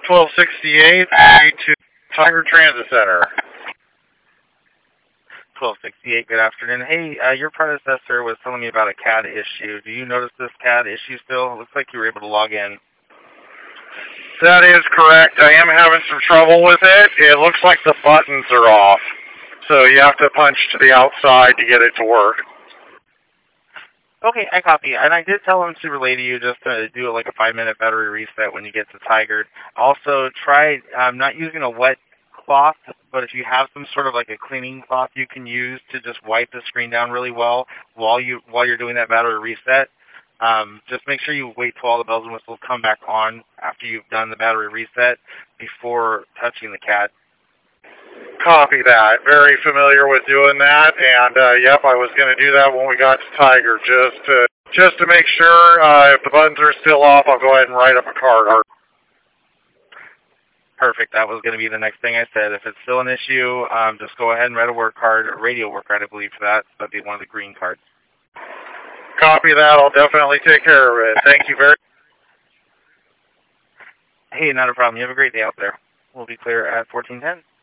1268 to Tiger Transit Center. 1268, good afternoon. Hey, your predecessor was telling me about a CAD issue. Do you notice this CAD issue still? It looks like you were able to log in. That is correct. I am having some trouble with it. It looks like the buttons are off. So you have to punch to the outside to get it to work. Okay, I copy. And I did tell him to relay to you just to do like a 5-minute battery reset when you get to Tigard. Also, try not using a wet cloth, but if you have some sort of like a cleaning cloth you can use to just wipe the screen down really well while you're doing that battery reset. Just make sure you wait till all the bells and whistles come back on after you've done the battery reset before touching the CAD. Copy that. Very familiar with doing that, and yep, I was going to do that when we got to Tiger, just to make sure. If the buttons are still off, I'll go ahead and write up a card. Perfect. That was going to be the next thing I said. If it's still an issue, just go ahead and write a work card, a radio work card, I believe, for that. That'd be one of the green cards. Copy that. I'll definitely take care of it. Thank you very much. Hey, not a problem. You have a great day out there. We'll be clear at 1410.